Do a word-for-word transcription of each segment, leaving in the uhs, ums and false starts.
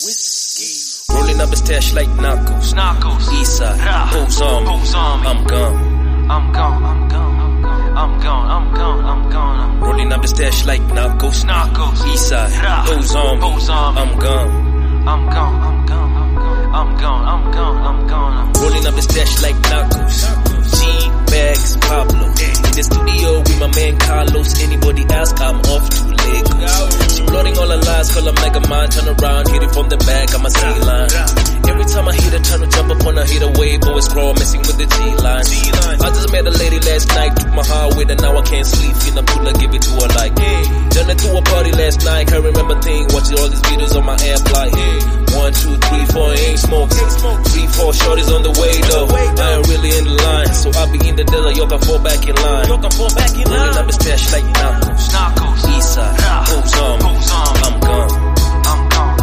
Whiskey. Rolling up a stash like Narcos. Narcos. Eastside. Pose on me. Pose on me. I'm gone. I'm gone. I'm gone. I'm gone. I'm gone. I'm gone. Rolling up a stash like Narcos. Narcos. Eastside. Pose on me. Pose on me. I'm gone. I'm gone. I'm gone. I'm gone. I'm gone. I'm gone. Rolling up a stash like Narcos. G-Bags, Pablo. In the studio with my man Carlos. Anybody ask, I'm off to Lagos. She blotting all her lies, call her Mega Man. Turn around, hit it from the back, I'm a C-line. Every time I hit her, trying to jump up on her, hit a wave, always scroll, messing with the G-line. I just met a lady last night, took my heart with her, now I can't sleep. Finna pull her, give it to her like, hey. Turn her to a party last night, can't remember thing, watching all these videos on my app like, hey. One, two, three, four, ain't smoke. Three, four, shorties on the way though. I ain't really in the line, so I'll be in the desert, y'all can fall back in line. Rolling up a stash like Narcos. Narcos. Eastside. Pose on me. I'm gone. I'm gone.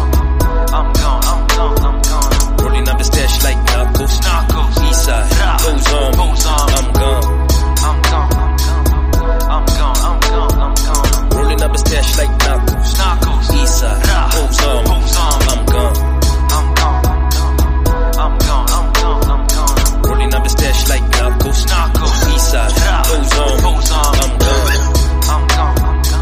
I'm gone. I'm gone. I'm gone. Rolling up a stash like Narcos. Narcos. Eastside. Pose on me. Pose on me. I'm gone. I'm gone. I'm gone. I'm gone. I'm gone. Rolling up a stash like Narcos. Narcos. Eastside. Pose on me. Pose on me. I'm gone. I'm gone. I'm gone. I'm gone. I'm gone. Rolling up a stash like Narcos. Narcos. Eastside. Pose on me. Pose on me. I'm gone. I'm gone.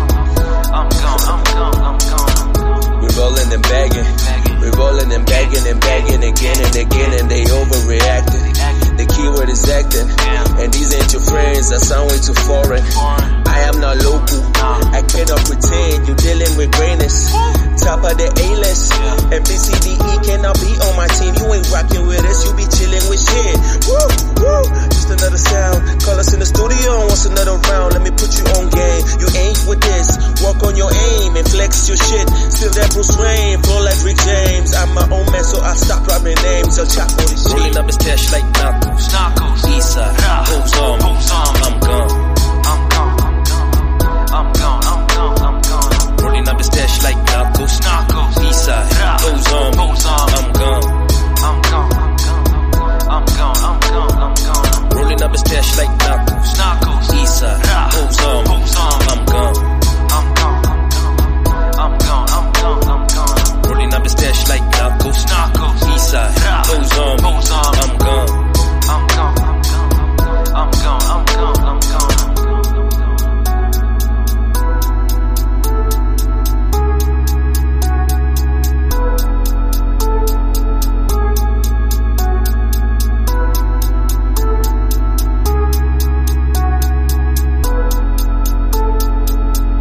I'm gone. I'm gone. I'm gone. We're rolling and bagging. We're rolling and bagging and bagging again and again, and they overreacting. The keyword is acting, and these ain't your friends. That sound way too foreign. I am not local. I cannot pretend you're dealing with greatness. Top of the A-list, and B C D E cannot be on my team. You ain't rocking with us, you be chilling with shit. Woo, woo, just another sound. Call us in the studio and wants another round. Let me put you on game. You ain't with this. Work on your aim and flex your shit. Still that Bruce Wayne, flow like Rick James. I'm my own man, so I stop dropping names. I'll chop all this shit. Rolling up a stash like Narcos. Narcos. Eastside. Pose on me. Pose on me. I'm gone.